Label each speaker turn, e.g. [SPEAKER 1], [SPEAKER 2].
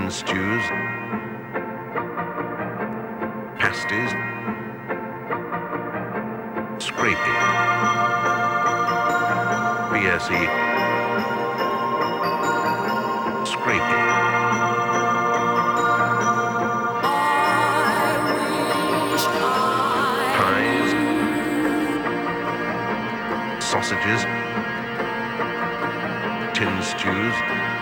[SPEAKER 1] tin stews, pasties, scrapie, BSE, scrapie. Pies, sausages, tin stews,